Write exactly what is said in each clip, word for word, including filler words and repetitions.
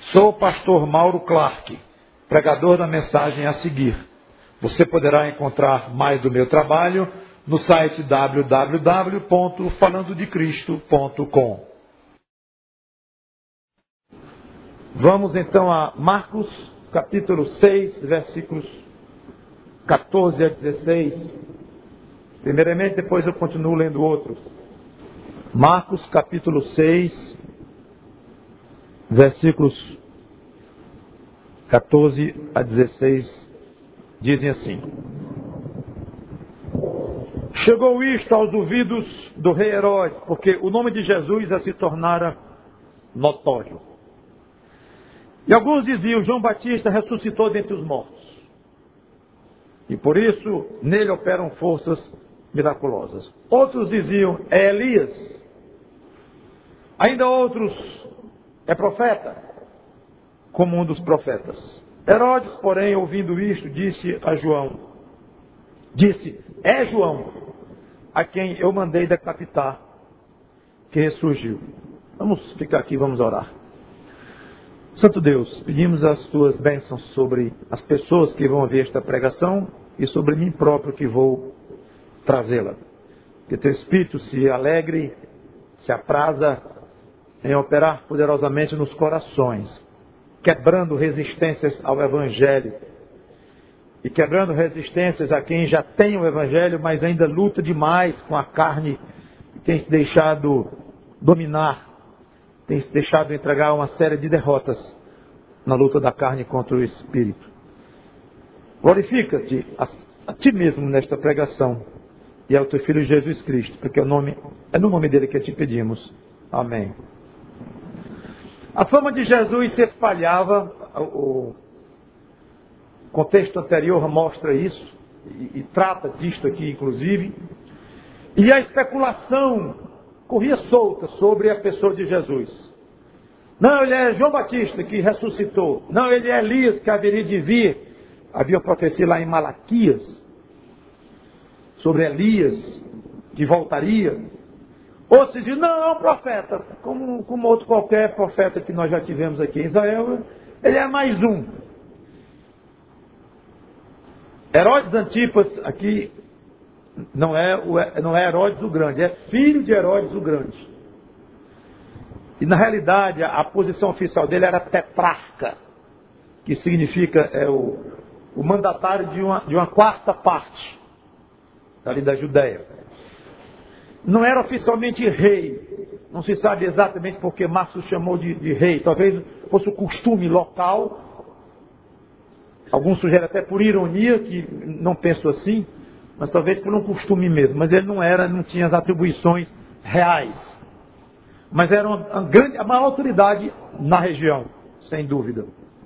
Sou o pastor Mauro Clark, pregador da mensagem a seguir. Você poderá encontrar mais do meu trabalho no site w w w ponto falando de cristo ponto com. Vamos então a Marcos, capítulo seis, versículos catorze a dezesseis. Primeiramente, depois eu continuo lendo outros. Marcos, capítulo seis, versículos catorze a dezesseis, dizem assim: Chegou isto aos ouvidos do rei Herodes, porque o nome de Jesus já se tornara notório. E alguns diziam: João Batista ressuscitou dentre os mortos, e por isso nele operam forças miraculosas. Outros diziam: é Elias. Ainda outros: é profeta, como um dos profetas. Herodes, porém, ouvindo isto, disse a João, disse, é João, a quem eu mandei decapitar, que ressurgiu. Vamos ficar aqui, vamos orar. Santo Deus, pedimos as tuas bênçãos sobre as pessoas que vão ouvir esta pregação e sobre mim próprio que vou trazê-la. Que teu Espírito se alegre, se apraza em operar poderosamente nos corações, quebrando resistências ao Evangelho e quebrando resistências a quem já tem o Evangelho, mas ainda luta demais com a carne e tem se deixado dominar, tem se deixado entregar uma série de derrotas na luta da carne contra o Espírito. Glorifica-te a, a ti mesmo nesta pregação e ao teu Filho Jesus Cristo, porque o nome, é no nome dele que te pedimos. Amém. A fama de Jesus se espalhava, o contexto anterior mostra isso, e, e trata disto aqui inclusive, e a especulação corria solta sobre a pessoa de Jesus. Não, ele é João Batista que ressuscitou. Não, ele é Elias que haveria de vir. Havia uma profecia lá em Malaquias sobre Elias que voltaria. Ou se diz, não, é um profeta, como, como outro qualquer profeta que nós já tivemos aqui em Israel, ele é mais um. Herodes Antipas aqui não é, não é Herodes o Grande, é filho de Herodes o Grande. E na realidade a, a posição oficial dele era tetrarca, que significa é o, o mandatário de uma, de uma quarta parte ali da Judéia. Não era oficialmente rei, não se sabe exatamente porque Marcos chamou de, de rei, talvez fosse o costume local, alguns sugerem até por ironia, que não penso assim, mas talvez por um costume mesmo, mas ele não era, não tinha as atribuições reais, mas era uma, uma grande, a maior autoridade na região, sem dúvida.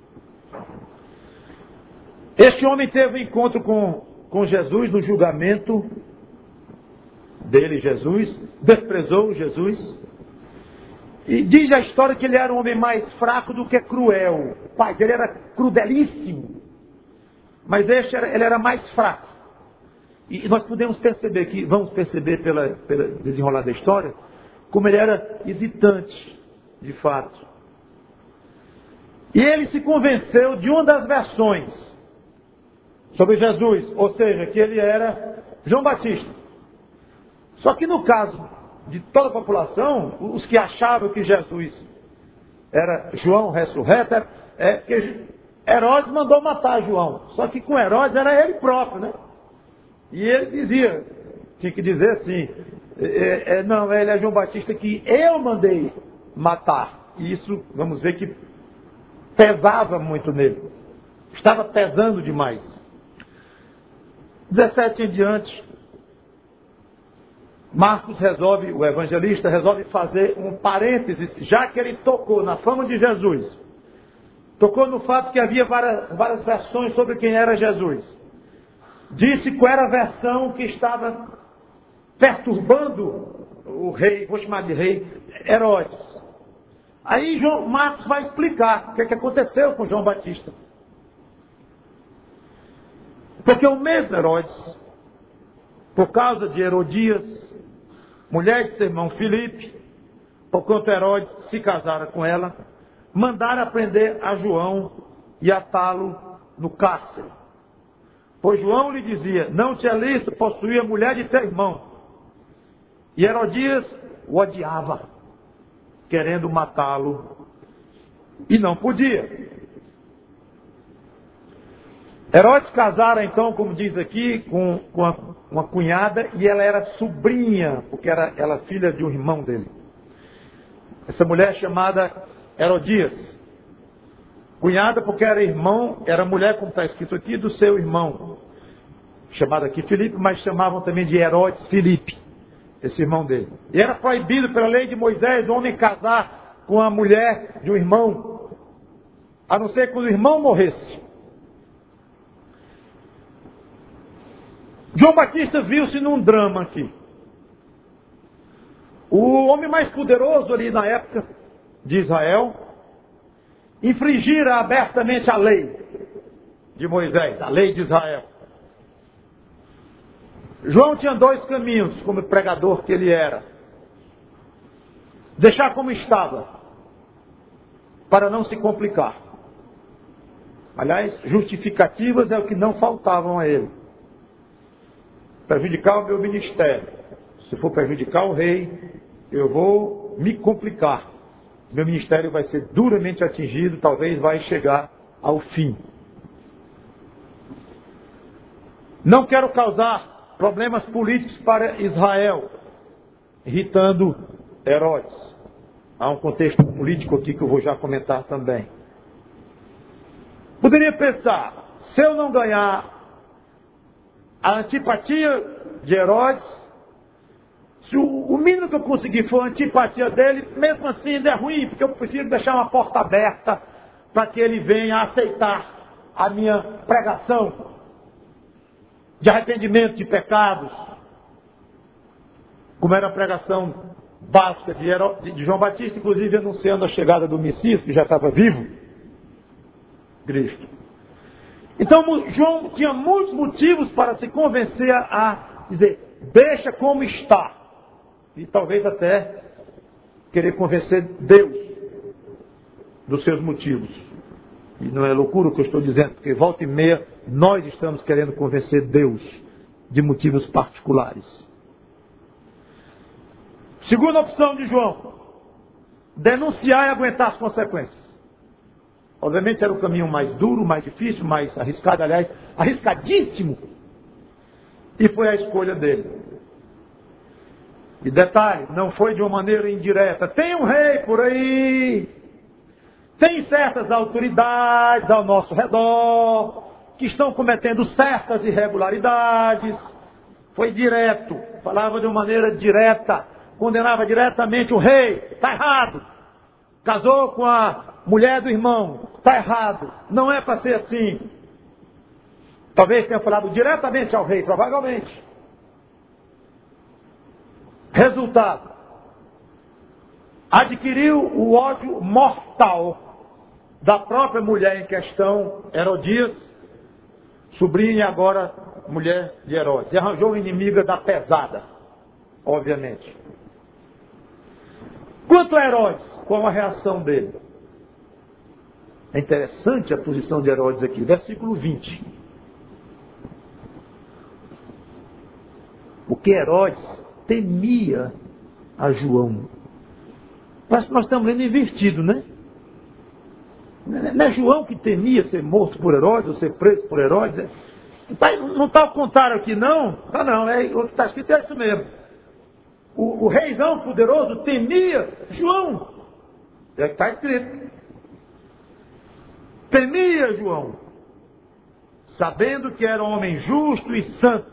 Este homem teve um encontro com, com Jesus no julgamento dele, Jesus, desprezou Jesus, e diz a história que ele era um homem mais fraco do que cruel. O pai dele era crudelíssimo, mas este era, ele era mais fraco. E nós podemos perceber que, vamos perceber pela, pela desenrolar da história, como ele era hesitante, de fato. E ele se convenceu de uma das versões sobre Jesus, ou seja, que ele era João Batista. Só que no caso de toda a população, os que achavam que Jesus era João ressurreto, é que Herodes mandou matar João. Só que com Herodes era ele próprio, né? E ele dizia, tinha que dizer assim, é, é, não, ele é João Batista que eu mandei matar. E isso, vamos ver que pesava muito nele. Estava pesando demais. dezessete em diante, Marcos resolve, o evangelista resolve fazer um parênteses, já que ele tocou na fama de Jesus, tocou no fato que havia várias, várias versões sobre quem era Jesus. Disse qual era a versão que estava perturbando o rei, vou chamar de rei, Herodes. Aí João, Marcos vai explicar o que, é que aconteceu com João Batista. Porque o mesmo Herodes, por causa de Herodias, mulher de seu irmão Filipe, porquanto Herodes se casara com ela, mandara prender a João e atá-lo no cárcere. Pois João lhe dizia: não te é lícito possuir a mulher de teu irmão. E Herodias o odiava, querendo matá-lo, e não podia. Herodes casara então, como diz aqui, com, com uma, uma cunhada, e ela era sobrinha, porque era ela filha de um irmão dele. Essa mulher chamada Herodias. Cunhada porque era irmão, era mulher, como está escrito aqui, do seu irmão. Chamado aqui Filipe, mas chamavam também de Herodes Filipe, esse irmão dele. E era proibido pela lei de Moisés o homem casar com a mulher de um irmão, a não ser quando o irmão morresse. João Batista viu-se num drama aqui. O homem mais poderoso ali na época de Israel infringira abertamente a lei de Moisés, a lei de Israel. João tinha dois caminhos, como pregador que ele era: deixar como estava, para não se complicar. Aliás, justificativas é o que não faltavam a ele. Prejudicar o meu ministério. Se for prejudicar o rei, eu vou me complicar. Meu ministério vai ser duramente atingido, talvez vai chegar ao fim. Não quero causar problemas políticos para Israel, irritando Herodes. Há um contexto político aqui que eu vou já comentar também. Poderia pensar, se eu não ganhar a antipatia de Herodes, se o, o mínimo que eu conseguir for a antipatia dele, mesmo assim ainda é ruim, porque eu prefiro deixar uma porta aberta para que ele venha aceitar a minha pregação de arrependimento de pecados, como era a pregação básica de, Heró, de João Batista, inclusive anunciando a chegada do Messias, que já estava vivo, Cristo. Então João tinha muitos motivos para se convencer a dizer, deixa como está. E talvez até querer convencer Deus dos seus motivos. E não é loucura o que eu estou dizendo, porque volta e meia nós estamos querendo convencer Deus de motivos particulares. Segunda opção de João: denunciar e aguentar as consequências. Obviamente era o caminho mais duro, mais difícil, mais arriscado, aliás, arriscadíssimo. E foi a escolha dele. E detalhe, não foi de uma maneira indireta. Tem um rei por aí, tem certas autoridades ao nosso redor, que estão cometendo certas irregularidades. Foi direto, falava de uma maneira direta, condenava diretamente o rei, está errado. Casou com a mulher do irmão, está errado, não é para ser assim. Talvez tenha falado diretamente ao rei, provavelmente. Resultado: adquiriu o ódio mortal da própria mulher em questão, Herodias, sobrinha e agora mulher de Herodes. E arranjou uma inimiga da pesada, obviamente. Quanto a Herodes, qual a reação dele? É interessante a posição de Herodes aqui, versículo vinte. Porque Herodes temia a João. Parece que nós estamos lendo invertido, né? Não é João que temia ser morto por Herodes, ou ser preso por Herodes? Não está ao contrário aqui, não? Ah, não, é, o que está escrito é isso mesmo. O, o reizão poderoso temia João. É o que está escrito. Temia João, sabendo que era um homem justo e santo.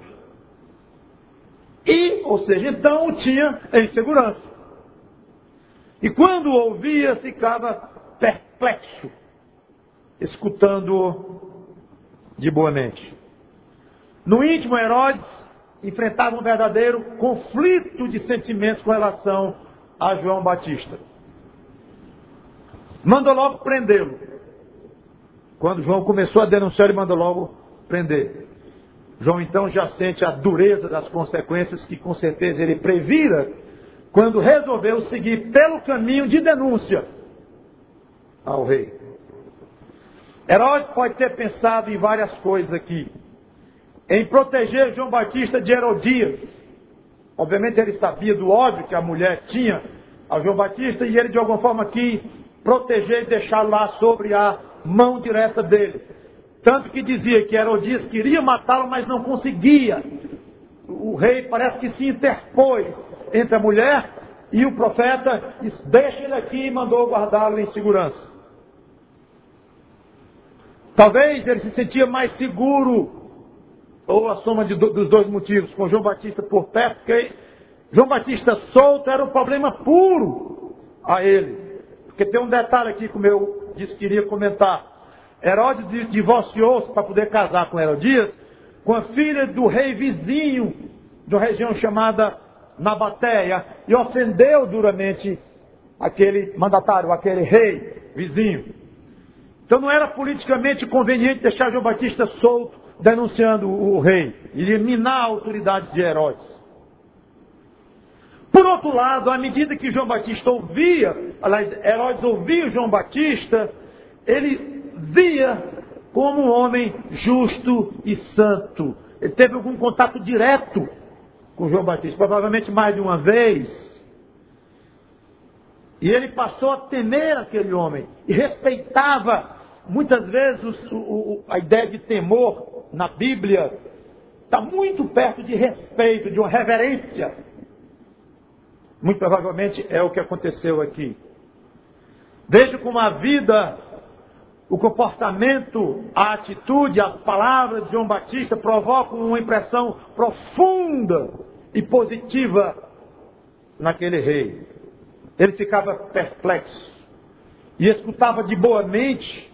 E, ou seja, então o tinha em segurança. E quando o ouvia, ficava perplexo, escutando-o de boa mente. No íntimo, Herodes enfrentava um verdadeiro conflito de sentimentos com relação a João Batista. Mandou logo prendê-lo. Quando João começou a denunciar, ele mandou logo prender. João então já sente a dureza das consequências que com certeza ele previra quando resolveu seguir pelo caminho de denúncia. ao rei. Herodes pode ter pensado em várias coisas aqui. Em proteger João Batista de Herodias. Obviamente ele sabia do ódio que a mulher tinha ao João Batista e ele de alguma forma quis proteger e deixá-lo lá sobre a mão direta dele. Tanto que dizia que Herodias queria matá-lo, mas não conseguia. O rei parece que se interpôs entre a mulher e o profeta, disse, deixa ele aqui, e mandou guardá-lo em segurança. Talvez ele se sentia mais seguro, ou a soma de, dos dois motivos, com João Batista por perto, porque João Batista solto era um problema puro a ele. Porque tem um detalhe aqui, como eu disse que iria comentar. Herodes divorciou-se para poder casar com Herodias, com a filha do rei vizinho, de uma região chamada Nabateia, e ofendeu duramente aquele mandatário, aquele rei vizinho. Então não era politicamente conveniente deixar João Batista solto, denunciando o rei. Iria minar a autoridade de Herodes. Por outro lado, à medida que João Batista ouvia, aliás, Herodes ouvia João Batista, ele via como um homem justo e santo. Ele teve algum contato direto com João Batista, provavelmente mais de uma vez. E ele passou a temer aquele homem. E respeitava, muitas vezes, o, o, a ideia de temor na Bíblia está muito perto de respeito, de uma reverência. Muito provavelmente é o que aconteceu aqui. Veja como a vida, o comportamento, a atitude, as palavras de João Batista provocam uma impressão profunda e positiva naquele rei. Ele ficava perplexo e escutava de boa mente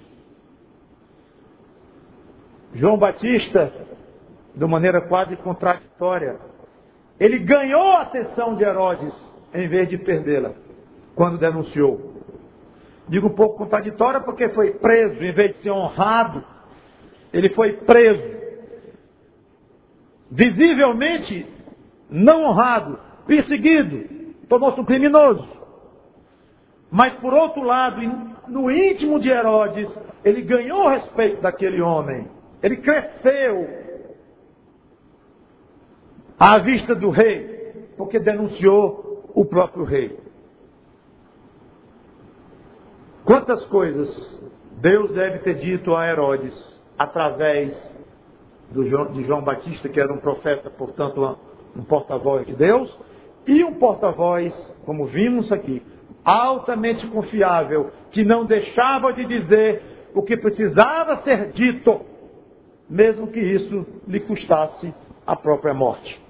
João Batista de maneira quase contraditória. Ele ganhou a atenção de Herodes em vez de perdê-la quando denunciou. Digo um pouco contraditória porque foi preso em vez de ser honrado. Ele foi preso. Visivelmente não honrado, perseguido, tornou-se um criminoso. Mas por outro lado, no íntimo de Herodes, ele ganhou o respeito daquele homem. Ele cresceu à vista do rei, porque denunciou o próprio rei. Quantas coisas Deus deve ter dito a Herodes através do João, de João Batista, que era um profeta, portanto um porta-voz de Deus, e um porta-voz, como vimos aqui, altamente confiável, que não deixava de dizer o que precisava ser dito, mesmo que isso lhe custasse a própria morte.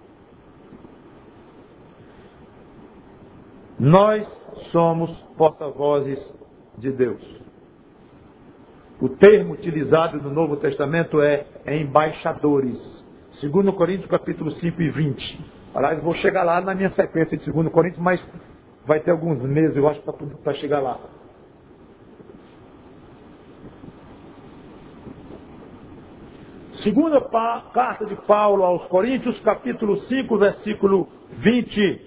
Nós somos porta-vozes de Deus. O termo utilizado no Novo Testamento é embaixadores. Segundo Coríntios capítulo cinco e vinte. Aliás, vou chegar lá na minha sequência de Segundo Coríntios, mas vai ter alguns meses, eu acho, para chegar lá. Segunda pa- carta de Paulo aos Coríntios, capítulo cinco, versículo vinte.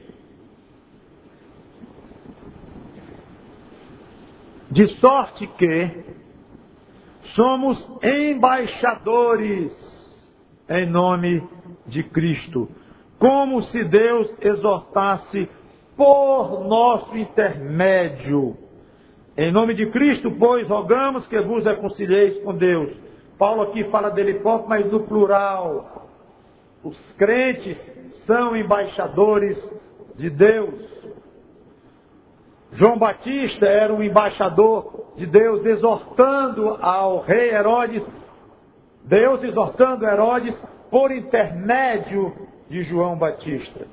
De sorte que somos embaixadores em nome de Cristo, como se Deus exortasse por nosso intermédio. Em nome de Cristo, pois, rogamos que vos reconcilieis com Deus. Paulo aqui fala dele próprio, mas no plural. Os crentes são embaixadores de Deus. João Batista era um embaixador de Deus, exortando ao rei Herodes, Deus exortando Herodes por intermédio de João Batista.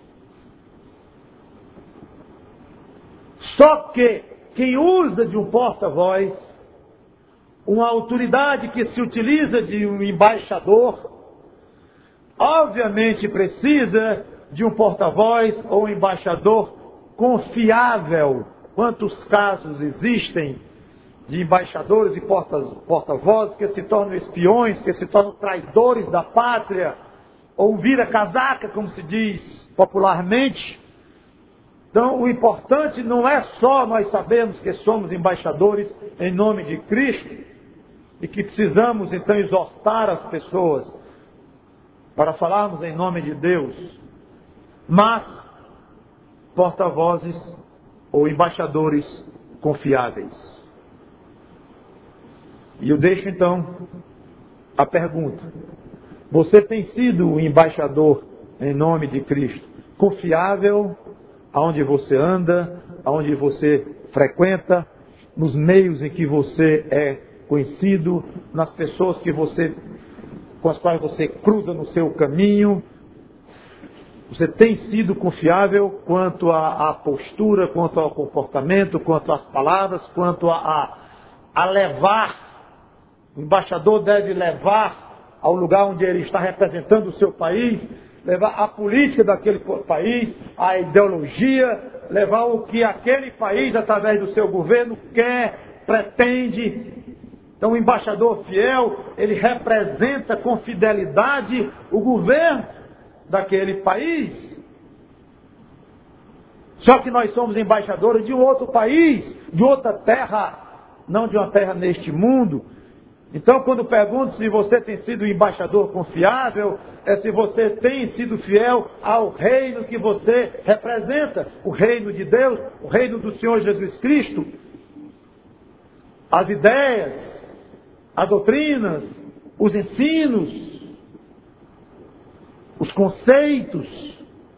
Só que quem usa de um porta-voz, uma autoridade que se utiliza de um embaixador, obviamente precisa de um porta-voz ou um embaixador confiável. Quantos casos existem de embaixadores e porta-vozes que se tornam espiões, que se tornam traidores da pátria, ou vira-casaca, como se diz popularmente, Então, o importante não é só nós sabermos que somos embaixadores em nome de Cristo e que precisamos, então, exortar as pessoas para falarmos em nome de Deus, mas porta-vozes ou embaixadores confiáveis. E eu deixo, então, a pergunta. Você tem sido o embaixador em nome de Cristo, confiável aonde você anda, aonde você frequenta, nos meios em que você é conhecido, nas pessoas que você, com as quais você cruza no seu caminho? Você tem sido confiável quanto à, à postura, quanto ao comportamento, quanto às palavras, quanto a, a, a levar? O embaixador deve levar ao lugar onde ele está representando o seu país, levar a política daquele país, a ideologia, levar o que aquele país, através do seu governo, quer, pretende. Então, o embaixador fiel, ele representa com fidelidade o governo daquele país. Só que nós somos embaixadores de um outro país, de outra terra, não de uma terra neste mundo. Então, quando pergunto se você tem sido um embaixador confiável, é se você tem sido fiel ao reino que você representa, o reino de Deus, o reino do Senhor Jesus Cristo. As ideias, as doutrinas, os ensinos, os conceitos.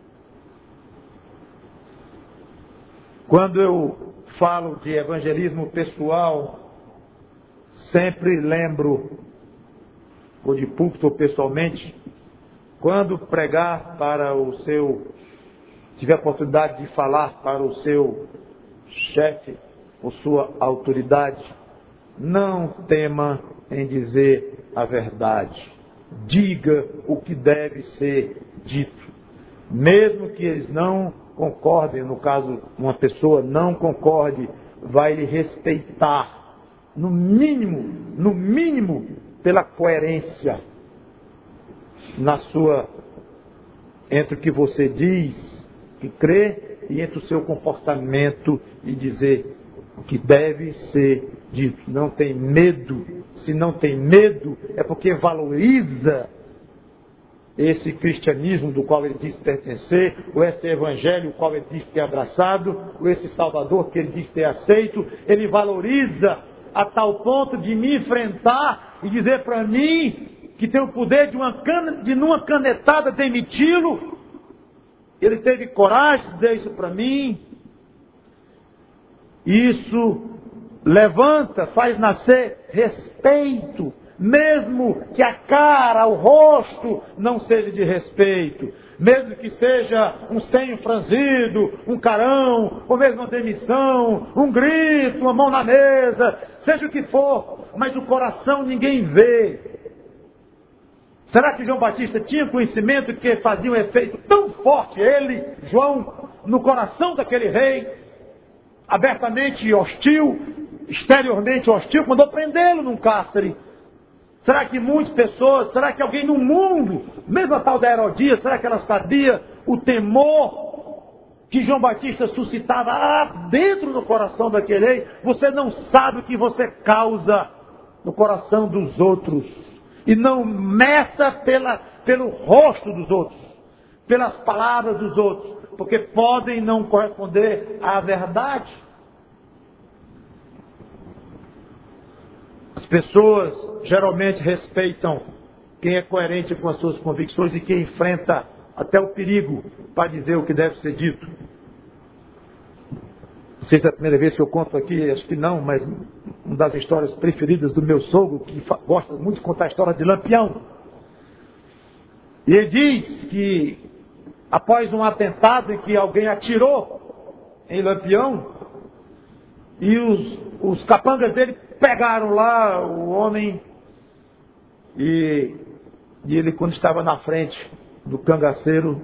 Quando eu falo de evangelismo pessoal, sempre lembro, ou de púlpito ou pessoalmente, quando pregar para o seu, tiver a oportunidade de falar para o seu chefe, ou sua autoridade, não tema em dizer a verdade. Diga o que deve ser dito. Mesmo que eles não concordem, no caso, uma pessoa não concorde, vai lhe respeitar. No mínimo, no mínimo, pela coerência na sua, entre o que você diz, que crê, e entre o seu comportamento, e dizer o que deve ser dito. Não tem medo. Se não tem medo, é porque valoriza esse cristianismo do qual ele diz pertencer, ou esse evangelho o qual ele diz ter abraçado, ou esse Salvador que ele diz ter aceito. Ele valoriza a tal ponto de me enfrentar e dizer para mim que tem o poder de, uma can... de numa canetada demiti-lo. Ele teve coragem de dizer isso para mim. Isso levanta, faz nascer respeito, mesmo que a cara, o rosto não seja de respeito, mesmo que seja um senho franzido, um carão, ou mesmo uma demissão, um grito, uma mão na mesa, seja o que for, mas o coração ninguém vê. Será que João Batista tinha conhecimento que fazia um efeito tão forte, ele, João, no coração daquele rei, abertamente hostil, exteriormente hostil, mandou prendê-lo num cárcere? Será que muitas pessoas, será que alguém no mundo, mesmo a tal da Herodias, será que ela sabia o temor que João Batista suscitava lá dentro do coração daquele rei? Você não sabe o que você causa no coração dos outros. E não meça pela, pelo rosto dos outros, pelas palavras dos outros, porque podem não corresponder à verdade. As pessoas geralmente respeitam quem é coerente com as suas convicções e quem enfrenta até o perigo para dizer o que deve ser dito. Não sei se é a primeira vez que eu conto aqui, acho que não, mas uma das histórias preferidas do meu sogro, que gosta muito de contar a história de Lampião. E ele diz que após um atentado em que alguém atirou em Lampião, e os, os capangas dele pegaram lá o homem, e, e ele, quando estava na frente do cangaceiro,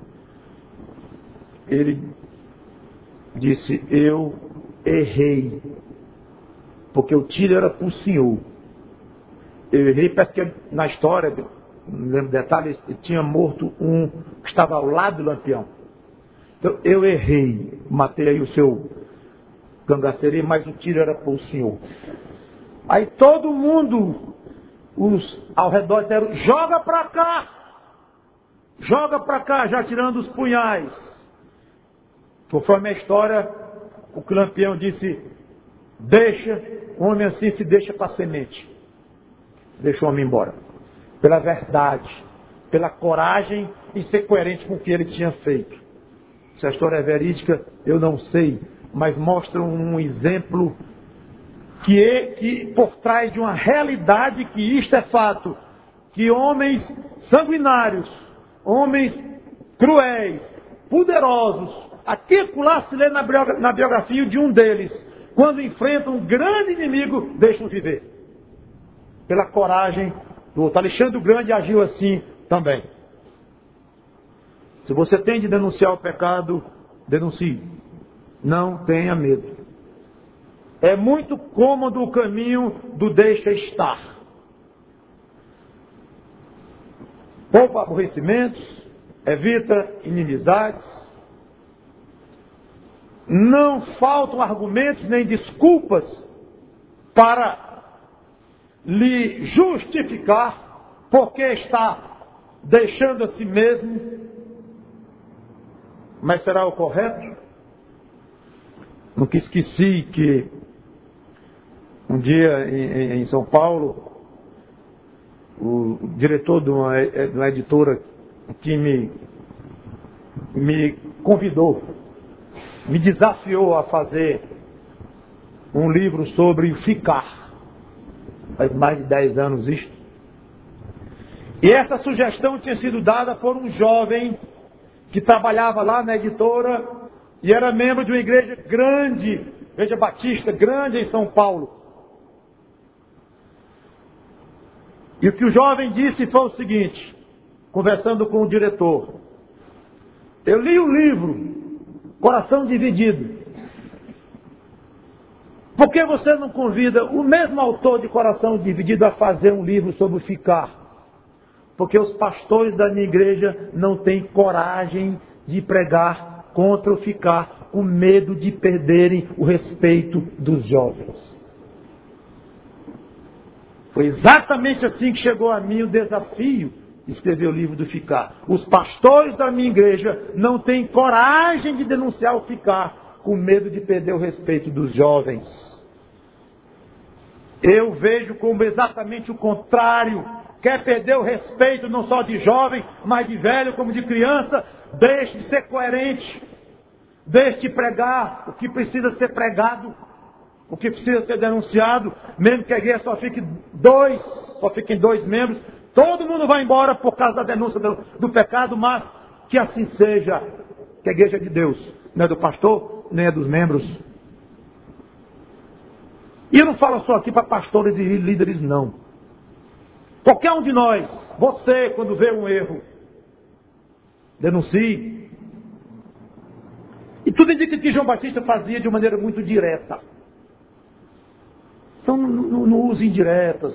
ele disse: eu errei, porque o tiro era para o senhor. Eu errei, parece que na história, não lembro detalhes, ele tinha morto um que estava ao lado do Lampião. Então, eu errei, matei aí o seu cangaceiro, mas o tiro era para o senhor. Aí todo mundo, os ao redor disseram, joga para cá, joga para cá, já tirando os punhais. Conforme a história, o Clampião disse, deixa, o homem assim se deixa para a semente. Deixa o homem embora. Pela verdade, pela coragem e ser coerente com o que ele tinha feito. Se a história é verídica, eu não sei, mas mostra um exemplo que, é, que por trás de uma realidade que isto é fato, que homens sanguinários, homens cruéis, poderosos, aqui lá se lê na biografia de um deles, quando enfrentam um grande inimigo, deixam viver. Pela coragem do outro. Alexandre o Grande agiu assim também. Se você tem de denunciar o pecado, denuncie. Não tenha medo. É muito cômodo o caminho do deixa estar. Poupa aborrecimentos, evita inimizades. Não faltam argumentos nem desculpas para lhe justificar porque está deixando a si mesmo. Mas será o correto? Nunca esqueci que um dia em, em São Paulo, o diretor de uma, de uma editora que me, me convidou, me desafiou a fazer um livro sobre ficar. Faz mais de dez anos isto. E essa sugestão tinha sido dada por um jovem que trabalhava lá na editora e era membro de uma igreja grande, igreja batista grande em São Paulo. E o que o jovem disse foi o seguinte, conversando com o diretor. Eu li o livro, Coração Dividido. Por que você não convida o mesmo autor de Coração Dividido a fazer um livro sobre o ficar? Porque os pastores da minha igreja não têm coragem de pregar contra o ficar, com medo de perderem o respeito dos jovens. Foi exatamente assim que chegou a mim o desafio de escrever o livro do ficar. Os pastores da minha igreja não têm coragem de denunciar o ficar, com medo de perder o respeito dos jovens. Eu vejo como exatamente o contrário. Quer perder o respeito não só de jovem, mas de velho como de criança? Deixe de ser coerente. Deixe de pregar o que precisa ser pregado, o que precisa ser denunciado. Mesmo que a igreja só fique dois, só fiquem dois membros, todo mundo vai embora por causa da denúncia do, do pecado, mas que assim seja. Que a igreja é de Deus, não é do pastor, nem é dos membros. E eu não falo só aqui para pastores e líderes, não. Qualquer um de nós, você, quando vê um erro, denuncie. E tudo indica que João Batista fazia de maneira muito direta. Então não, não use indiretas,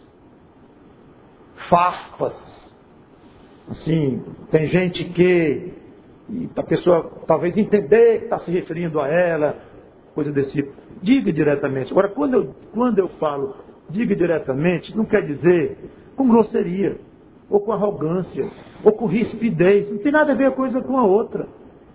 farpas. Assim, tem gente que, a pessoa talvez entender que está se referindo a ela, coisa desse tipo. Diga diretamente. Agora, quando eu, quando eu falo diga diretamente, não quer dizer com grosseria, ou com arrogância, ou com rispidez. Não tem nada a ver a coisa com a outra.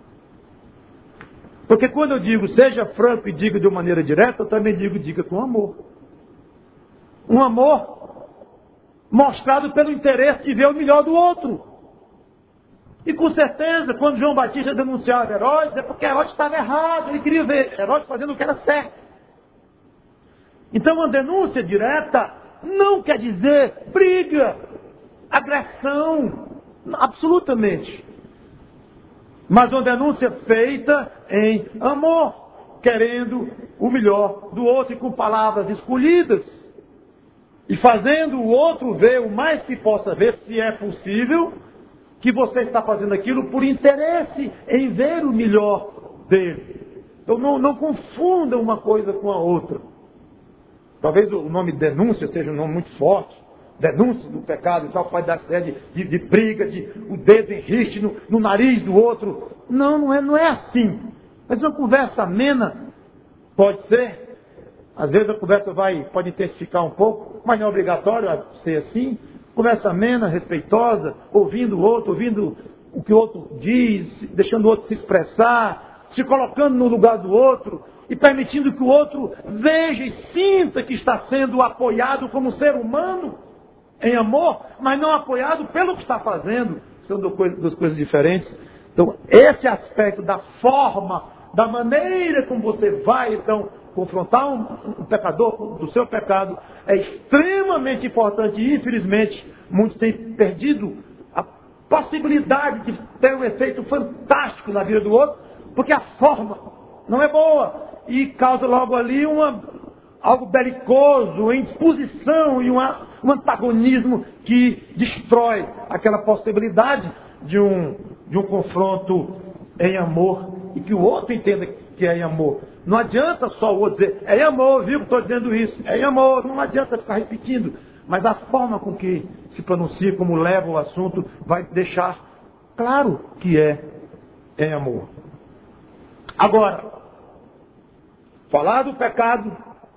Porque quando eu digo seja franco e diga de uma maneira direta, eu também digo diga com amor. Um amor mostrado pelo interesse de ver o melhor do outro. E com certeza, quando João Batista denunciava Herodes, é porque Herodes estava errado. Ele queria ver Herodes fazendo o que era certo. Então, uma denúncia direta não quer dizer briga, agressão, absolutamente. Mas uma denúncia feita em amor, querendo o melhor do outro e com palavras escolhidas. E fazendo o outro ver o mais que possa ver, se é possível, que você está fazendo aquilo por interesse em ver o melhor dele. Então não, não confunda uma coisa com a outra. Talvez o nome denúncia seja um nome muito forte, denúncia do pecado e tal, pode dar ideia de, de, de briga, de o dedo enriste no, no nariz do outro. Não, não é, não é assim. Mas uma conversa amena pode ser. Às vezes a conversa vai, pode intensificar um pouco, mas não é obrigatório ser assim. Conversa amena, respeitosa, ouvindo o outro, ouvindo o que o outro diz, deixando o outro se expressar, se colocando no lugar do outro e permitindo que o outro veja e sinta que está sendo apoiado como ser humano em amor, mas não apoiado pelo que está fazendo. São duas coisas diferentes. Então, esse aspecto da forma, da maneira como você vai, então, confrontar um, um pecador do seu pecado, é extremamente importante e, infelizmente, muitos têm perdido a possibilidade de ter um efeito fantástico na vida do outro, porque a forma não é boa e causa logo ali uma, algo belicoso, em disposição e uma, um antagonismo que destrói aquela possibilidade de um, de um confronto em amor e que o outro entenda que é em amor. Não adianta só o outro dizer, é em amor, viu que estou dizendo isso, é em amor, não adianta ficar repetindo. Mas a forma com que se pronuncia, como leva o assunto, vai deixar claro que é em amor. Agora, falar do pecado,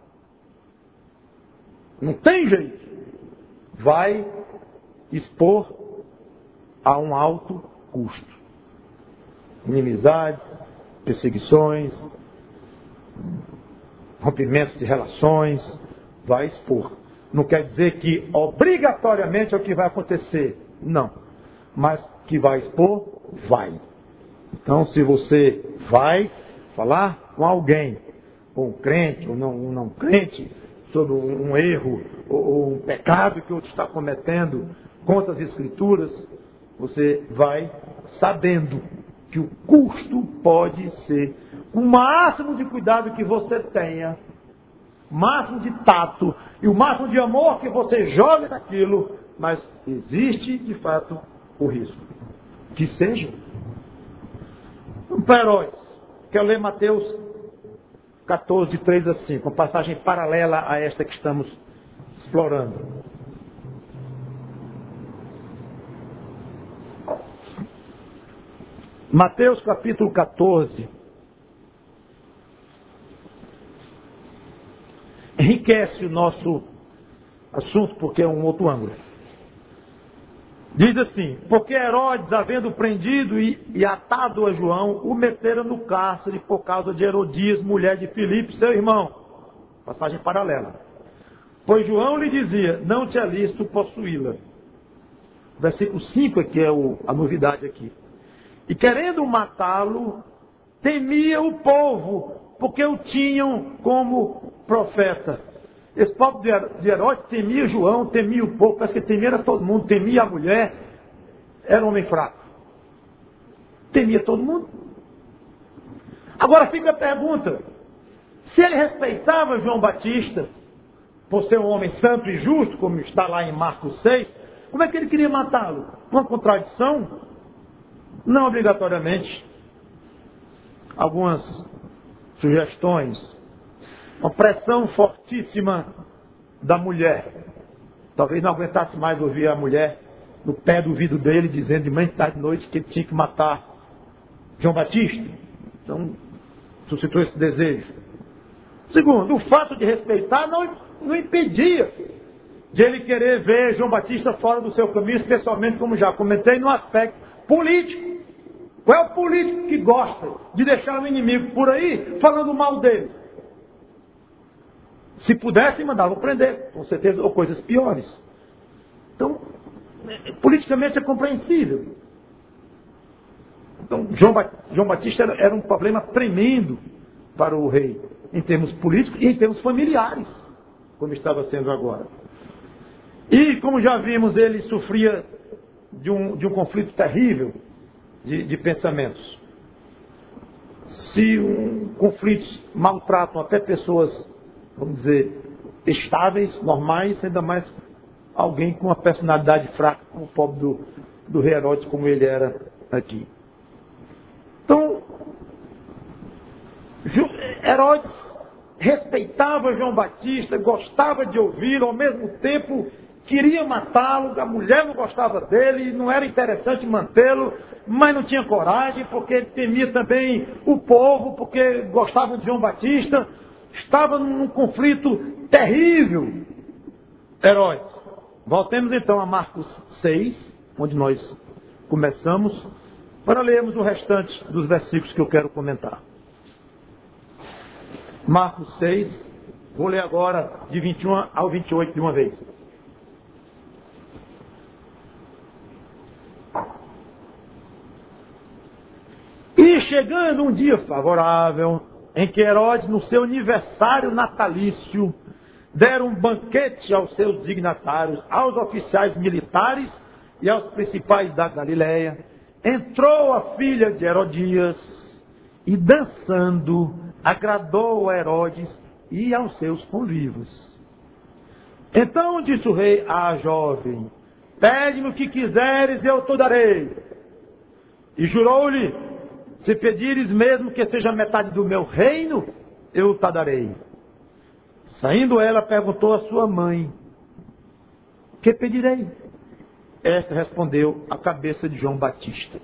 não tem jeito, vai expor a um alto custo. Inimizades, perseguições, rompimentos de relações, vai expor. Não quer dizer que obrigatoriamente é o que vai acontecer. Não. Mas que vai expor, vai. Então, se você vai falar com alguém, ou um crente, ou não, um não crente, sobre um erro, ou, ou um pecado que outro está cometendo contra as Escrituras, você vai sabendo que o custo pode ser o máximo de cuidado que você tenha, o máximo de tato e o máximo de amor que você joga naquilo, mas existe de fato o risco. Que seja. Para heróis, quero ler Mateus catorze, três a cinco, uma passagem paralela a esta que estamos explorando. Mateus capítulo catorze enriquece o nosso assunto porque é um outro ângulo. Diz assim: porque Herodes, havendo prendido e, e atado a João, o meteram no cárcere por causa de Herodias, mulher de Filipe, seu irmão. Passagem paralela. Pois João lhe dizia, não te é lícito possuí-la. Versículo cinco é que é o, a novidade aqui. E querendo matá-lo, temia o povo, porque o tinham como profeta. Esse povo de Herodes temia João, temia o povo, parece que temia era todo mundo, temia a mulher, era um homem fraco. Temia todo mundo. Agora fica a pergunta, se ele respeitava João Batista, por ser um homem santo e justo, como está lá em Marcos seis, como é que ele queria matá-lo? Uma contradição? Não obrigatoriamente. Algumas sugestões. Uma pressão fortíssima da mulher. Talvez não aguentasse mais ouvir a mulher no pé do ouvido dele, dizendo de manhã, tarde, de noite, que ele tinha que matar João Batista. Então, suscitou esse desejo. Segundo, o fato de respeitar não, não impedia de ele querer ver João Batista fora do seu caminho, especialmente, como já comentei, no aspecto político. Qual é o político que gosta de deixar o inimigo por aí falando mal dele? Se pudesse, mandavam prender, com certeza, ou coisas piores. Então, politicamente é compreensível. Então, João, ba- João Batista era, era um problema tremendo para o rei, em termos políticos e em termos familiares, como estava sendo agora. E, como já vimos, ele sofria de um, de um conflito terrível de, de pensamentos. Se um conflitos maltratam até pessoas, vamos dizer, estáveis, normais, ainda mais alguém com uma personalidade fraca, como o pobre do, do rei Herodes, como ele era aqui. Então, Herodes respeitava João Batista, gostava de ouvi-lo, ao mesmo tempo queria matá-lo, a mulher não gostava dele, não era interessante mantê-lo, mas não tinha coragem, porque ele temia também o povo, porque gostavam de João Batista. Estava num conflito terrível. Herodes. Voltemos então a Marcos seis, onde nós começamos, para lermos o restante dos versículos que eu quero comentar. Marcos seis, vou ler agora de vinte e um ao vinte e oito de uma vez. E chegando um dia favorável, em que Herodes, no seu aniversário natalício, dera um banquete aos seus dignatários, aos oficiais militares e aos principais da Galileia, entrou a filha de Herodias e, dançando, agradou a Herodes e aos seus convivos. Então disse o rei à jovem: pede-me o que quiseres e eu te darei. E jurou-lhe: se pedires mesmo que seja metade do meu reino, eu te darei. Saindo ela, perguntou à sua mãe: que pedirei? Esta respondeu: a cabeça de João Batista.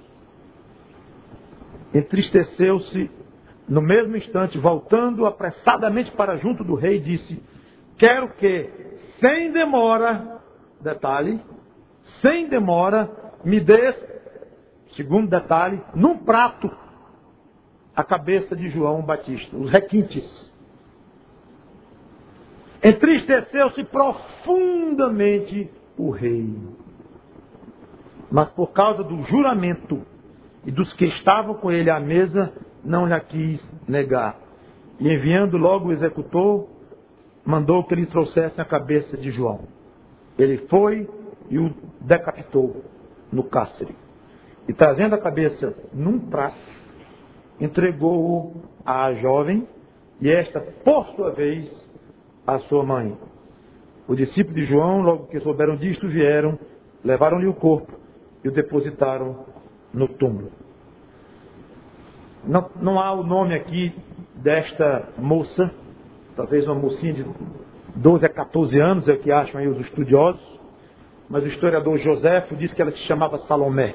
Entristeceu-se no mesmo instante, voltando apressadamente para junto do rei, disse: quero que, sem demora, detalhe, sem demora, me des, segundo detalhe, num prato, a cabeça de João Batista, os requintes. Entristeceu-se profundamente o rei. Mas por causa do juramento e dos que estavam com ele à mesa, não lhe quis negar. E enviando logo o executor, mandou que lhe trouxessem a cabeça de João. Ele foi e o decapitou no cárcere. E trazendo a cabeça num prato, entregou-o à jovem, e esta, por sua vez, à sua mãe. Os discípulos de João, logo que souberam disto, vieram, levaram-lhe o corpo e o depositaram no túmulo. Não, não há o nome aqui desta moça, talvez uma mocinha de doze a catorze anos, é o que acham aí os estudiosos, mas o historiador Joséfo diz que ela se chamava Salomé.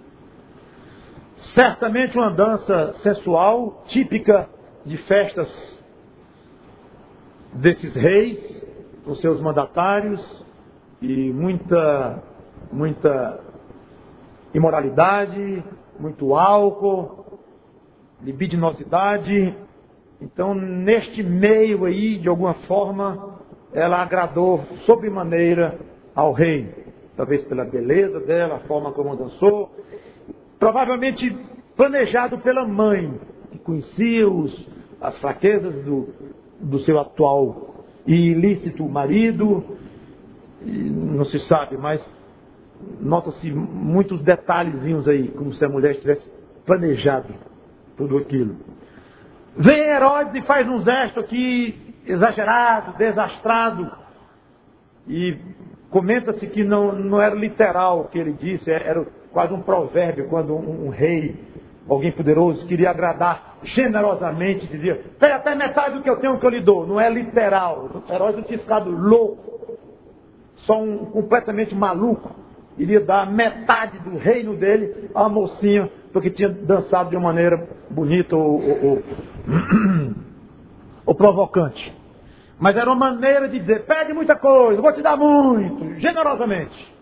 Certamente uma dança sensual, típica de festas desses reis, com seus mandatários, e muita, muita imoralidade, muito álcool, libidinosidade. Então, neste meio aí, de alguma forma, ela agradou sobremaneira ao rei, talvez pela beleza dela, a forma como dançou, provavelmente planejado pela mãe, que conhecia os, as fraquezas do, do seu atual e ilícito marido, e não se sabe, mas nota-se muitos detalhezinhos aí, como se a mulher tivesse planejado tudo aquilo. Vem Herodes e faz um gesto aqui exagerado, desastrado, e comenta-se que não, não era literal o que ele disse, era quase um provérbio, quando um, um rei, alguém poderoso, queria agradar generosamente, dizia: pega até metade do que eu tenho que eu lhe dou. Não é literal. Herodes não tinha ficado louco, só um completamente maluco, iria dar metade do reino dele à mocinha, porque tinha dançado de uma maneira bonita ou, ou, ou, ou provocante. Mas era uma maneira de dizer: pede muita coisa, vou te dar muito, generosamente.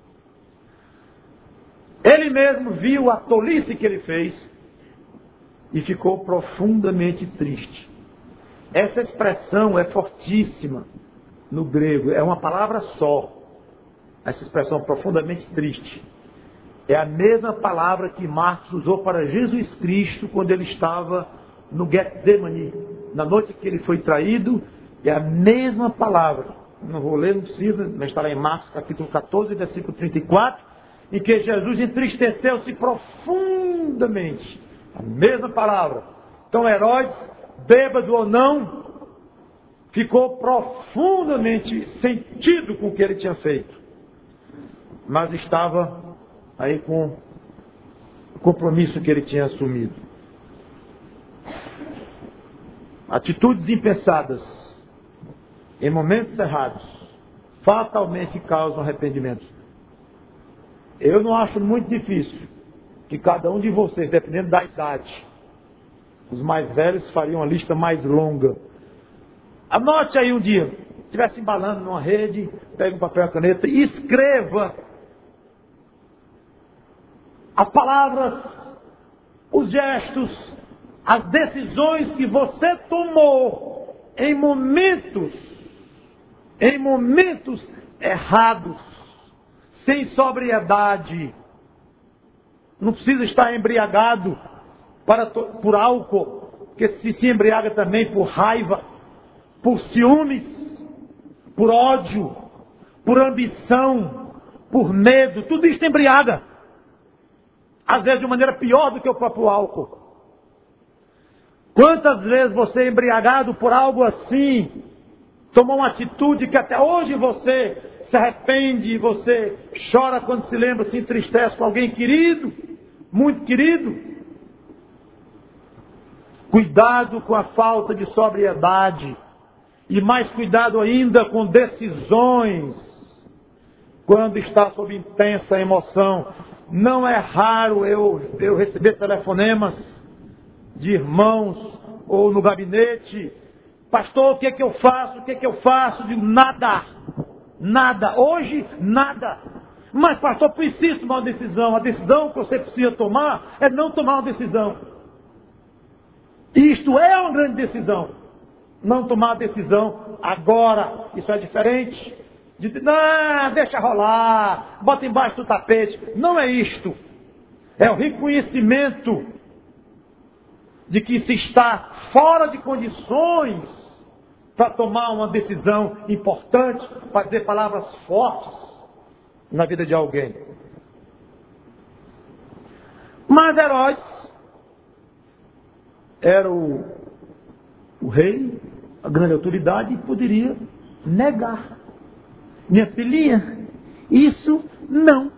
Ele mesmo viu a tolice que ele fez e ficou profundamente triste. Essa expressão é fortíssima no grego, é uma palavra só. Essa expressão profundamente triste é a mesma palavra que Marcos usou para Jesus Cristo quando ele estava no Getsemane, na noite que ele foi traído. É a mesma palavra. Não vou ler, não precisa, mas está lá em Marcos capítulo catorze, versículo trinta e quatro, em que Jesus entristeceu-se profundamente. A mesma palavra. Então Herodes, bêbado ou não, ficou profundamente sentido com o que ele tinha feito. Mas estava aí com o compromisso que ele tinha assumido. Atitudes impensadas, em momentos errados, fatalmente causam arrependimento. Eu não acho muito difícil que cada um de vocês, dependendo da idade, os mais velhos fariam uma lista mais longa. Anote aí um dia, estivesse embalando numa rede, pegue um papel e uma caneta e escreva as palavras, os gestos, as decisões que você tomou em momentos, em momentos errados, sem sobriedade. Não precisa estar embriagado para, por álcool, porque se se embriaga também por raiva, por ciúmes, por ódio, por ambição, por medo. Tudo isso embriaga. Às vezes de maneira pior do que o próprio álcool. Quantas vezes você é embriagado por algo assim, tomou uma atitude que até hoje você se arrepende, você chora quando se lembra, se entristece com alguém querido, muito querido. Cuidado com a falta de sobriedade. E mais cuidado ainda com decisões, quando está sob intensa emoção. Não é raro eu, eu receber telefonemas de irmãos ou no gabinete. Pastor, o que é que eu faço? O que é que eu faço? Eu digo, nada. Nada. Hoje, nada. Mas, pastor, preciso tomar uma decisão. A decisão que você precisa tomar é não tomar uma decisão. Isto é uma grande decisão. Não tomar a decisão agora. Isso é diferente de, não, deixa rolar, bota embaixo do tapete. Não é isto. É o reconhecimento de que se está fora de condições para tomar uma decisão importante, para dizer palavras fortes na vida de alguém. Mas Herodes era o, o rei, a grande autoridade, e poderia negar. Minha filhinha, isso não.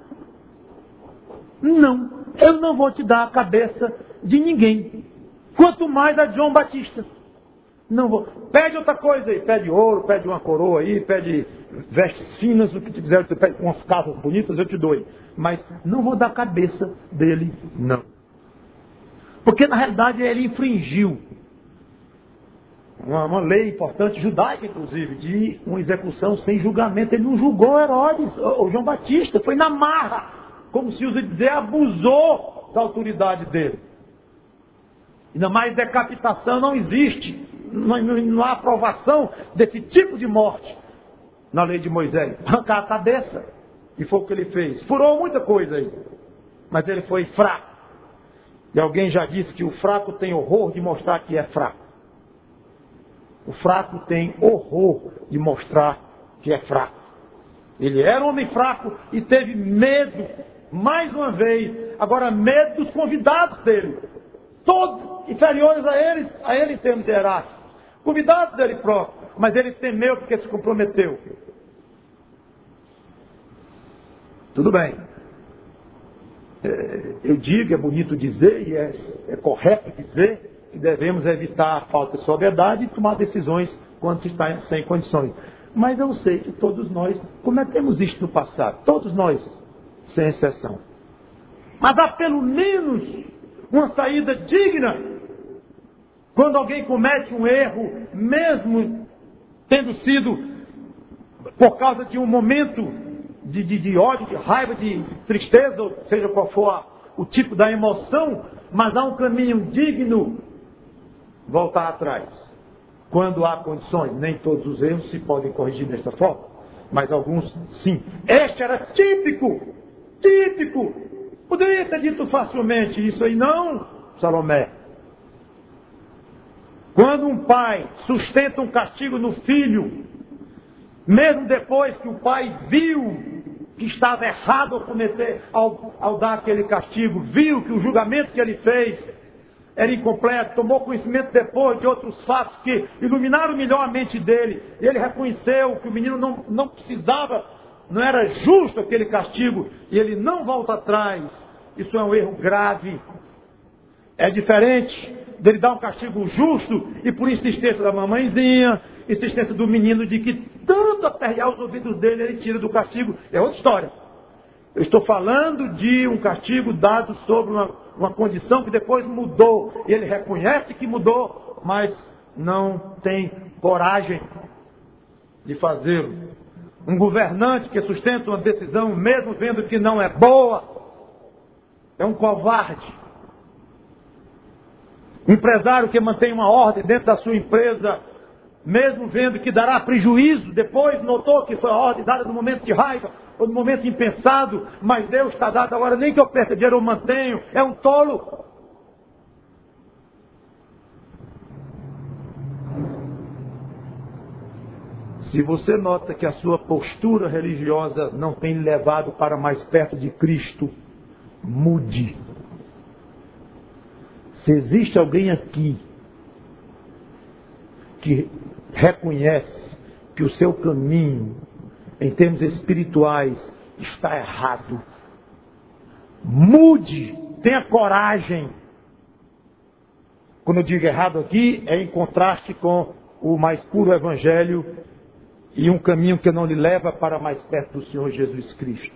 Não. Eu não vou te dar a cabeça de ninguém. Quanto mais a João Batista. Não vou. Pede outra coisa aí. Pede ouro, pede uma coroa aí, pede vestes finas, o que tu quiser, tu pede umas casas bonitas, eu te dou aí. Mas não vou dar a cabeça dele, não. Porque na realidade ele infringiu Uma, uma lei importante, judaica inclusive, de uma execução sem julgamento. Ele não julgou Herodes, ou João Batista, foi na marra, como se usa dizer, abusou da autoridade dele. Ainda mais decapitação não existe, não, não, não há aprovação desse tipo de morte na lei de Moisés. Arrancar a cabeça, e foi o que ele fez. Furou muita coisa aí, mas ele foi fraco. E alguém já disse que o fraco tem horror de mostrar que é fraco. O fraco tem horror de mostrar que é fraco. Ele era um homem fraco e teve medo, mais uma vez, agora medo dos convidados dele. Todos inferiores a ele, a ele em termos hierárquicos. Convidados dele próprio. Mas ele temeu porque se comprometeu. Tudo bem. É, eu digo, é bonito dizer, e é, é correto dizer, que devemos evitar a falta de sobriedade e tomar decisões quando se está sem condições. Mas eu sei que todos nós cometemos isto no passado. Todos nós, sem exceção. Mas há pelo menos uma saída digna quando alguém comete um erro, mesmo tendo sido por causa de um momento de, de, de ódio, de raiva, de tristeza, ou seja qual for a, o tipo da emoção, mas há um caminho digno voltar atrás. Quando há condições, nem todos os erros se podem corrigir desta forma, mas alguns sim. Este era típico, típico. Poderia ter dito facilmente isso aí, não, Salomé. Quando um pai sustenta um castigo no filho, mesmo depois que o pai viu que estava errado ao cometer, ao, ao dar aquele castigo, viu que o julgamento que ele fez era incompleto, tomou conhecimento depois de outros fatos que iluminaram melhor a mente dele, e ele reconheceu que o menino não, não precisava, não era justo aquele castigo, e ele não volta atrás. Isso é um erro grave. É diferente dele dar um castigo justo e por insistência da mamãezinha, insistência do menino de que tanto aperrear os ouvidos dele, ele tira do castigo. É outra história. Eu estou falando de um castigo dado sobre uma, uma condição que depois mudou. Ele reconhece que mudou, mas não tem coragem de fazê-lo. Um governante que sustenta uma decisão, mesmo vendo que não é boa, é um covarde. Um empresário que mantém uma ordem dentro da sua empresa, mesmo vendo que dará prejuízo, depois notou que foi a ordem dada no momento de raiva, ou no momento impensado, mas Deus está dado agora, nem que eu perca dinheiro eu mantenho, é um tolo. Se você nota que a sua postura religiosa não tem lhe levado para mais perto de Cristo, mude. Se existe alguém aqui que reconhece que o seu caminho, em termos espirituais, está errado, mude, tenha coragem. Quando eu digo errado aqui, é em contraste com o mais puro evangelho e um caminho que não lhe leva para mais perto do Senhor Jesus Cristo.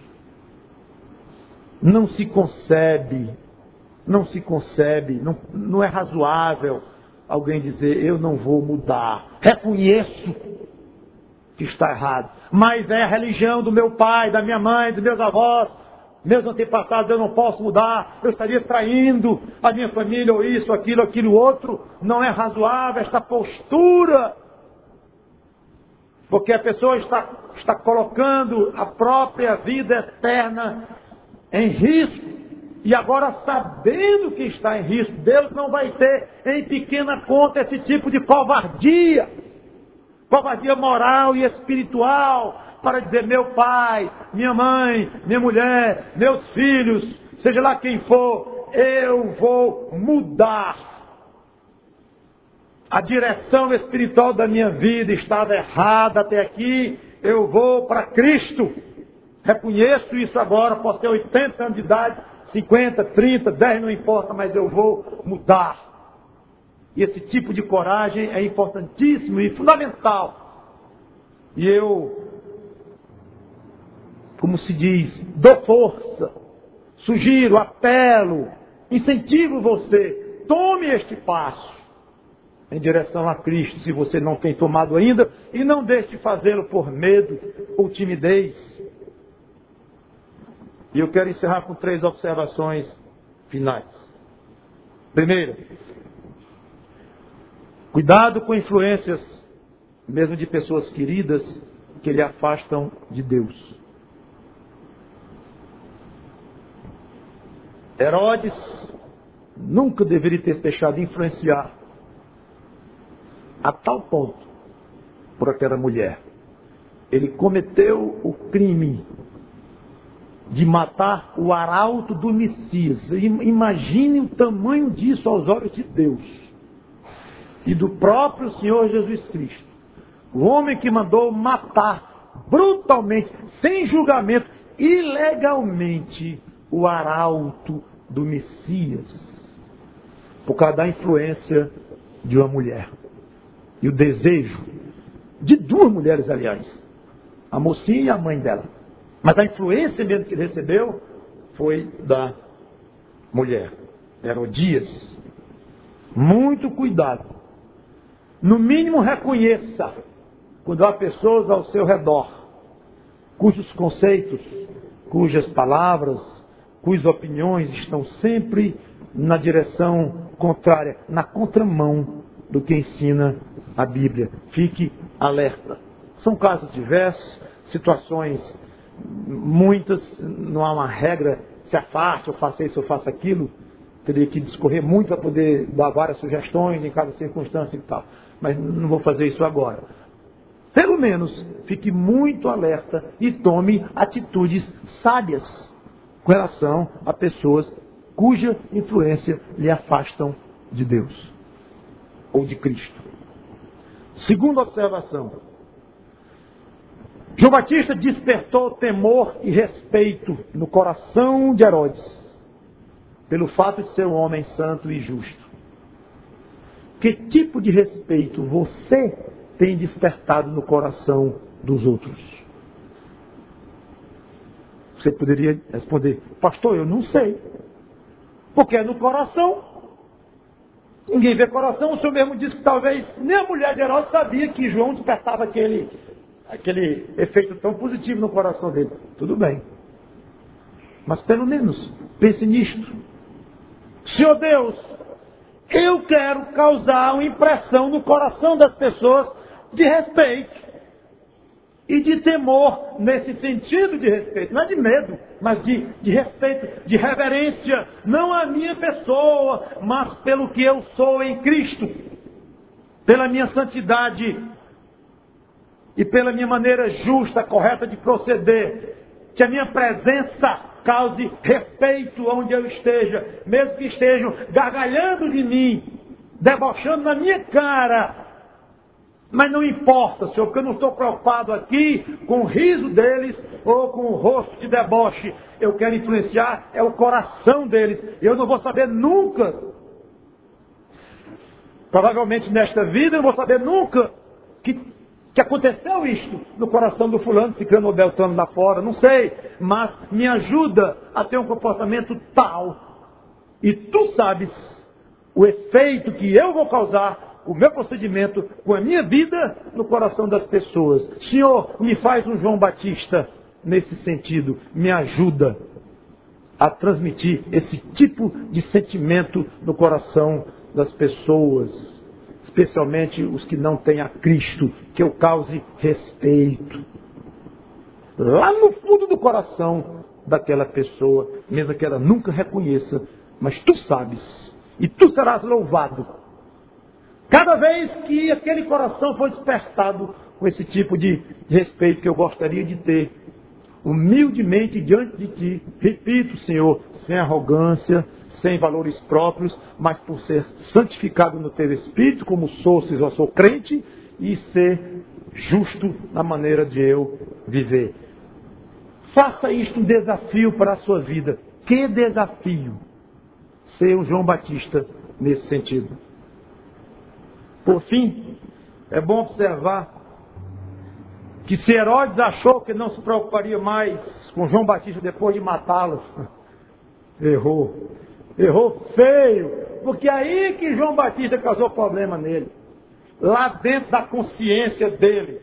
Não se concebe, não se concebe, não, não é razoável alguém dizer, eu não vou mudar. Reconheço que está errado, mas é a religião do meu pai, da minha mãe, dos meus avós, meus antepassados, eu não posso mudar, eu estaria traindo a minha família, ou isso, aquilo, aquilo, outro. Não é razoável esta postura, porque a pessoa está, está colocando a própria vida eterna em risco. E agora, sabendo que está em risco, Deus não vai ter em pequena conta esse tipo de covardia. Covardia moral e espiritual, para dizer, meu pai, minha mãe, minha mulher, meus filhos, seja lá quem for, eu vou mudar. A direção espiritual da minha vida estava errada até aqui, eu vou para Cristo. Reconheço isso agora, posso ter oitenta anos de idade, cinquenta, trinta, dez, não importa, mas eu vou mudar. E esse tipo de coragem é importantíssimo e fundamental. E eu, como se diz, dou força, sugiro, apelo, incentivo você, tome este passo em direção a Cristo, se você não tem tomado ainda, e não deixe de fazê-lo por medo ou timidez. E eu quero encerrar com três observações finais. Primeiro, cuidado com influências, mesmo de pessoas queridas, que lhe afastam de Deus. Herodes nunca deveria ter se deixado influenciar a tal ponto por aquela mulher. Ele cometeu o crime de matar o arauto do Messias. Imagine o tamanho disso aos olhos de Deus e do próprio Senhor Jesus Cristo. O homem que mandou matar brutalmente, sem julgamento, ilegalmente, o arauto do Messias, por causa da influência de uma mulher. E o desejo de duas mulheres, aliás, a mocinha e a mãe dela. Mas a influência mesmo que ele recebeu foi da mulher, Herodias. Muito cuidado. No mínimo reconheça, quando há pessoas ao seu redor, cujos conceitos, cujas palavras, cujas opiniões estão sempre na direção contrária, na contramão do que ensina a Bíblia. Fique alerta. São casos diversos, situações muitas, não há uma regra, se afaste, eu faça isso, eu faço aquilo. Teria que discorrer muito para poder dar várias sugestões em cada circunstância e tal. Mas não vou fazer isso agora. Pelo menos, fique muito alerta e tome atitudes sábias com relação a pessoas cuja influência lhe afastam de Deus ou de Cristo. Segunda observação. João Batista despertou temor e respeito no coração de Herodes, pelo fato de ser um homem santo e justo. Que tipo de respeito você tem despertado no coração dos outros? Você poderia responder: pastor, eu não sei. Porque é no coração. Ninguém vê coração. O senhor mesmo disse que talvez nem a mulher de Herodes sabia que João despertava aquele, aquele efeito tão positivo no coração dele. Tudo bem. Mas pelo menos pense nisto. Senhor Deus, eu quero causar uma impressão no coração das pessoas de respeito e de temor, nesse sentido de respeito, não é de medo, mas de, de respeito, de reverência, não à minha pessoa, mas pelo que eu sou em Cristo, pela minha santidade e pela minha maneira justa, correta de proceder, que a minha presença cause respeito onde eu esteja, mesmo que estejam gargalhando de mim, debochando na minha cara. Mas não importa, Senhor, porque eu não estou preocupado aqui com o riso deles ou com o rosto de deboche. Eu quero influenciar é o coração deles. Eu não vou saber nunca. Provavelmente nesta vida eu não vou saber nunca que, que aconteceu isto no coração do fulano, ciclano ou beltrano lá fora. Não sei, mas me ajuda a ter um comportamento tal. E tu sabes o efeito que eu vou causar, o meu procedimento com a minha vida no coração das pessoas. Senhor, me faz um João Batista nesse sentido. Me ajuda a transmitir esse tipo de sentimento no coração das pessoas, especialmente os que não têm a Cristo, que eu cause respeito lá no fundo do coração daquela pessoa, mesmo que ela nunca reconheça, mas tu sabes, e tu serás louvado cada vez que aquele coração for despertado com esse tipo de respeito que eu gostaria de ter, humildemente diante de Ti, repito, Senhor, sem arrogância, sem valores próprios, mas por ser santificado no Teu Espírito, como sou, se eu sou crente, e ser justo na maneira de eu viver. Faça isto um desafio para a sua vida. Que desafio ser um João Batista nesse sentido. Por fim, é bom observar que se Herodes achou que não se preocuparia mais com João Batista depois de matá-lo, errou. Errou feio, porque aí que João Batista causou problema nele. Lá dentro da consciência dele.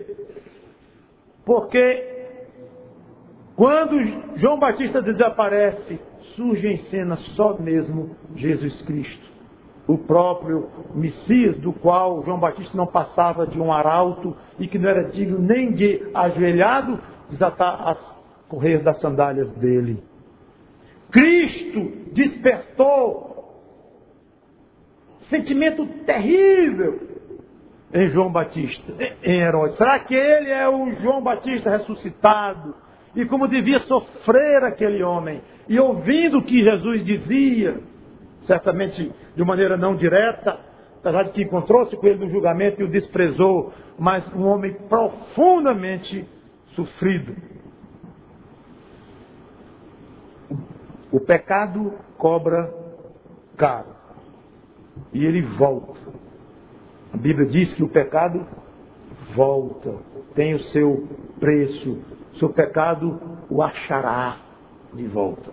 Porque quando João Batista desaparece, surge em cena só mesmo Jesus Cristo. O próprio Messias, do qual João Batista não passava de um arauto e que não era digno nem de ajoelhado desatar as correias das sandálias dele. Cristo despertou sentimento terrível em João Batista, em Herodes. Será que ele é o João Batista ressuscitado? E como devia sofrer aquele homem? E ouvindo o que Jesus dizia, certamente de maneira não direta, apesar de que encontrou-se com ele no julgamento e o desprezou, mas um homem profundamente sofrido. O pecado cobra caro. E ele volta. A Bíblia diz que o pecado volta. Tem o seu preço. O seu pecado o achará de volta.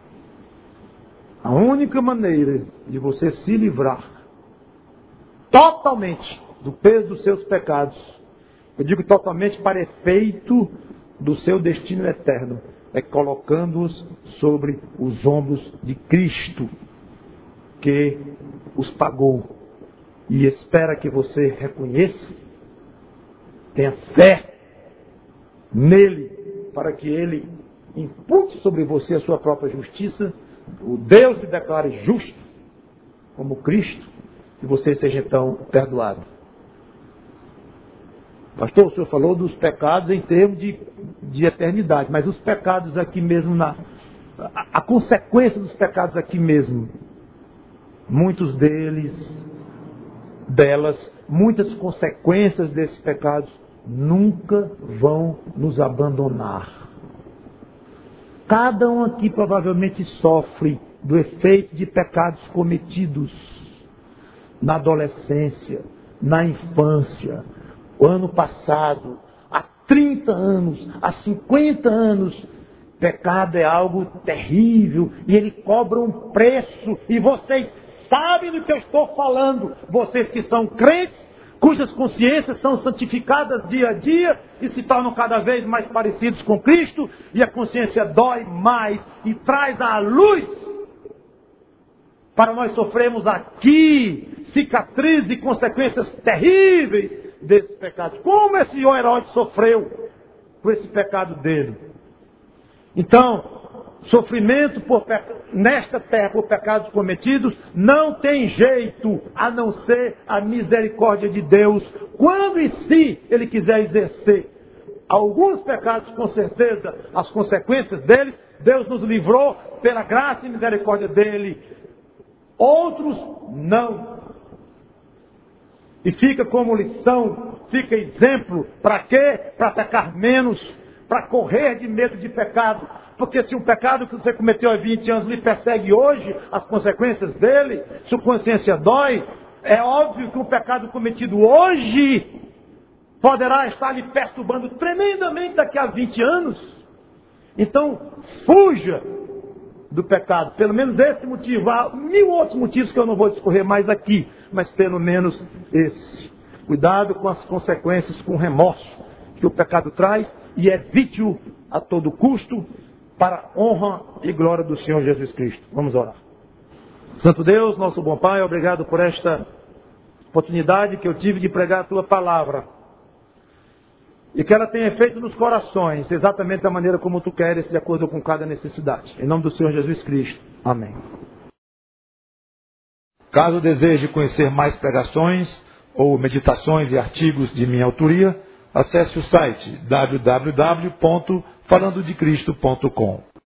A única maneira de você se livrar totalmente do peso dos seus pecados, eu digo totalmente para efeito do seu destino eterno, é colocando-os sobre os ombros de Cristo, que os pagou e espera que você reconheça, tenha fé nele, para que ele impute sobre você a sua própria justiça, o Deus se declare justo como Cristo, e você seja então perdoado. Pastor, o senhor falou dos pecados em termos de, de eternidade, mas os pecados aqui mesmo, na, a, a consequência dos pecados aqui mesmo, muitos deles, delas, muitas consequências desses pecados nunca vão nos abandonar. Cada um aqui provavelmente sofre do efeito de pecados cometidos na adolescência, na infância, O ano passado, há trinta anos, há cinquenta anos, pecado é algo terrível e ele cobra um preço. E vocês sabem do que eu estou falando. Vocês que são crentes, cujas consciências são santificadas dia a dia e se tornam cada vez mais parecidos com Cristo, e a consciência dói mais e traz à luz para nós sofrermos aqui cicatrizes e consequências terríveis desses pecados. Como esse Herodes sofreu com esse pecado dele? Então, sofrimento por peca... nesta terra por pecados cometidos não tem jeito a não ser a misericórdia de Deus, quando e se Ele quiser exercer. Alguns pecados, com certeza, as consequências deles, Deus nos livrou pela graça e misericórdia dEle. Outros, não. E fica como lição, fica exemplo. Para quê? Para pecar menos, para correr de medo de pecado. Porque se um pecado que você cometeu há vinte anos lhe persegue hoje, as consequências dele, sua consciência dói, é óbvio que um pecado cometido hoje poderá estar lhe perturbando tremendamente daqui a vinte anos. Então, fuja do pecado. Pelo menos esse motivo. Há mil outros motivos que eu não vou discorrer mais aqui, mas pelo menos esse. Cuidado com as consequências, com o remorso que o pecado traz, e evite-o a todo custo, para a honra e glória do Senhor Jesus Cristo. Vamos orar. Santo Deus, nosso bom Pai, obrigado por esta oportunidade que eu tive de pregar a Tua palavra. E que ela tenha efeito nos corações, exatamente da maneira como Tu queres, de acordo com cada necessidade. Em nome do Senhor Jesus Cristo. Amém. Caso deseje conhecer mais pregações ou meditações e artigos de minha autoria, acesse o site w w w ponto falando de cristo ponto com.